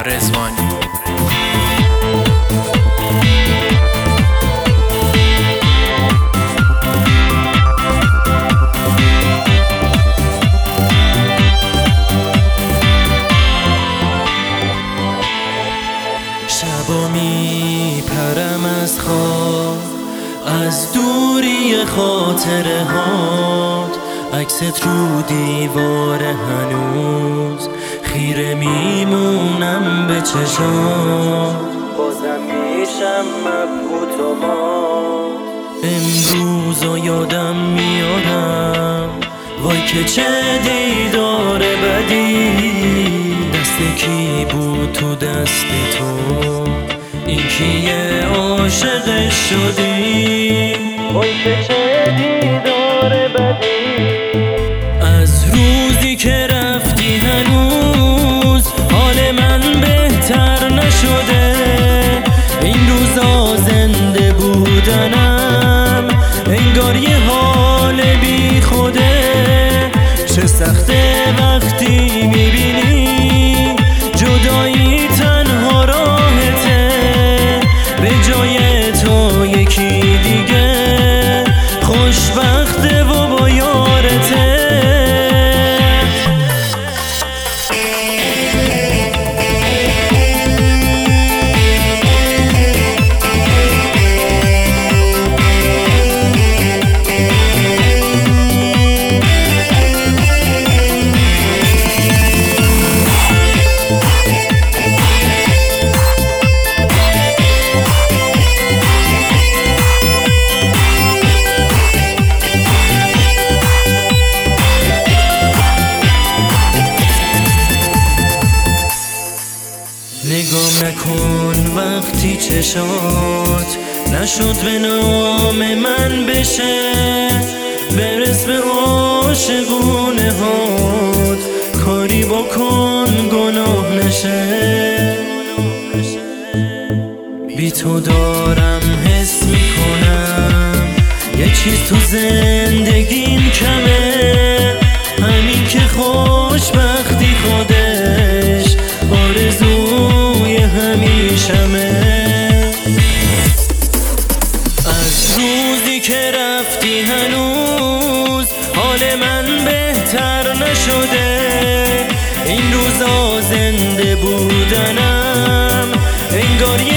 رضوانی. شبا میپرم از خواب، از دوری خاطره هات، عکست رو دیوار هنوز خیره میمونم به چشام، بازم میشم مبهوت و مات. امروز یادم میارم وای که چه دیدار بدی، دست کی بود تو دست تو، این کیه عاشقش شدی، وای که چه دیدار بدی. از روزی که رفتی هنوز حال من بهتر نشده، این روزا زنده بودنم انگار یه حال بی خوده. چه سخته وقتی میبینی جدایی تنها راهته، به جای تو یکی دیگه خوشبخته و با یارته. نگام نکن وقتی چشات نشد به نام من بشه، برس به عاشقونه هات، کاری بکن گناه نشه. بی تو دارم حس میکنم یه چیز تو زندگیم کمه، همین که خوشبختی خودش آرزوی همیشمه. از روزی که رفتی هنوز حال من بهتر نشده، این روزا زنده بودنم انگار